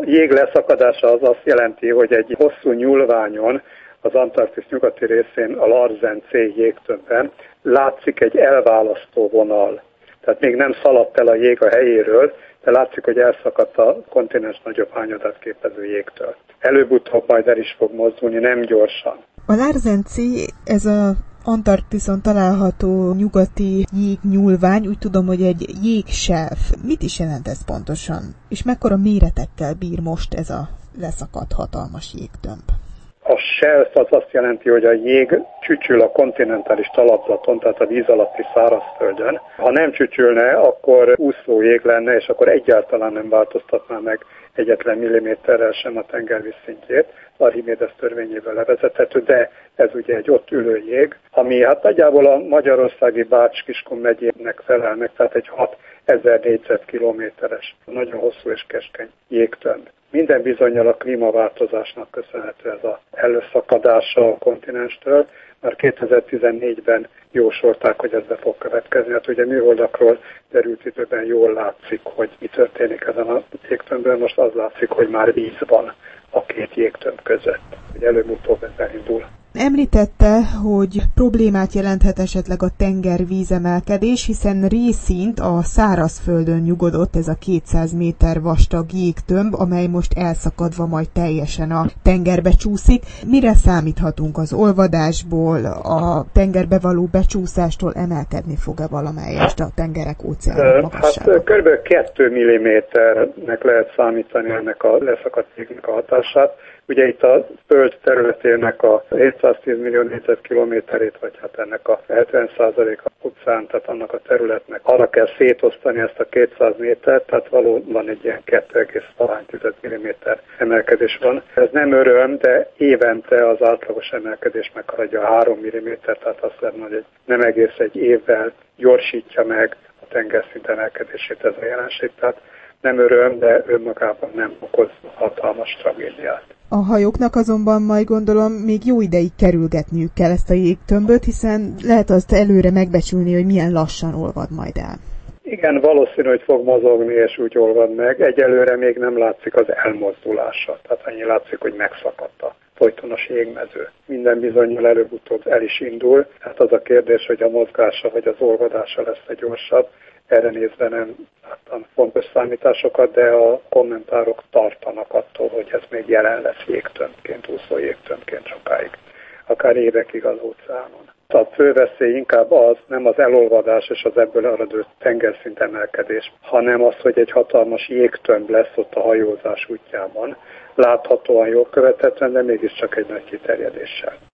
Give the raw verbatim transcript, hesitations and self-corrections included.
jég leszakadása az azt jelenti, hogy egy hosszú nyúlványon, az Antarktisz nyugati részén, a Larsen C jégtömbben látszik egy elválasztó vonal. Tehát még nem szaladt el a jég a helyéről, de látszik, hogy elszakadt a kontinens nagyobb hányadát képező jégtől. Előbb-utóbb majd el is fog mozdulni, nem gyorsan. A Larsen C, ez a Antarktiszon található nyugati jégnyúlvány, úgy tudom, hogy egy jégself. Mit is jelent ez pontosan? És mekkora méretekkel bír most ez a leszakadt hatalmas jégtömb? A self az azt jelenti, hogy a jég csücsül a kontinentális talapzaton, tehát a víz alatti szárazföldön. Ha nem csücsülne, akkor úszó jég lenne, és akkor egyáltalán nem változtatná meg egyetlen milliméterrel sem a tengervíz szintjét. Archimédes törvényével levezethető, de ez ugye egy ott ülő jég, ami hát nagyjából a magyarországi Bács-Kiskun megyének felel meg, tehát egy hatezer négyzetkilométeres, nagyon hosszú és keskeny jégtömb. Minden bizonnyal a klímaváltozásnak köszönhető ez az előszakadása a kontinenstől. Már kétezer-tizennégyben jósolták, hogy ez be fog következni. Hát ugye műholdakról derült időben jól látszik, hogy mi történik ezen a jégtömbben. Most az látszik, hogy már víz van a két jégtömb között, hogy előbb-utóbb ez elindul. Említette, hogy problémát jelenthet esetleg a tenger vízemelkedés, hiszen részint a szárazföldön nyugodott ez a kétszáz méter vastag jégtömb, amely most elszakadva majd teljesen a tengerbe csúszik. Mire számíthatunk az olvadásból, a tengerbe való becsúszástól, emelkedni fog-e valamelyest a tengerek óceánok magassága? Hát kb. két milliméternek lehet számítani ennek a leszakadt jégnek a hatását. Ugye itt a föld területének a hétszáztíz millió négyzetkilométerét, vagy hát ennek a hetven százaléka utcán, tehát annak a területnek arra kell szétosztani ezt a kétszáz métert, tehát valóban egy ilyen kettő egész öt milliméter emelkedés van. Ez nem öröm, de évente az átlagos emelkedés meghaladja a három milliméter, tehát azt lehet, hogy egy, nem egész egy évvel gyorsítja meg a tengerszint emelkedését ez a jelenség. Tehát nem öröm, de önmagában nem okoz hatalmas tragédiát. A hajóknak azonban majd gondolom még jó ideig kerülgetniük kell ezt a jégtömböt, hiszen lehet azt előre megbecsülni, hogy milyen lassan olvad majd el. Igen, valószínű, hogy fog mozogni és úgy olvad meg. Egyelőre még nem látszik az elmozdulása, tehát annyi látszik, hogy megszakadt a folytonos jégmező. Minden bizonnyal előbb-utóbb el is indul, hát az a kérdés, hogy a mozgása vagy az olvadása lesz-e gyorsabb. Erre nézve nem láttam fontos számításokat, de a kommentárok tartanak attól, hogy ez még jelen lesz jégtömbként, úszó jégtömbként sokáig, akár évekig az óceánon. A fő veszély inkább az, nem az elolvadás és az ebből eredő tengerszint emelkedés, hanem az, hogy egy hatalmas jégtömb lesz ott a hajózás útjában, láthatóan jól követhetően, de mégiscsak egy nagy kiterjedéssel.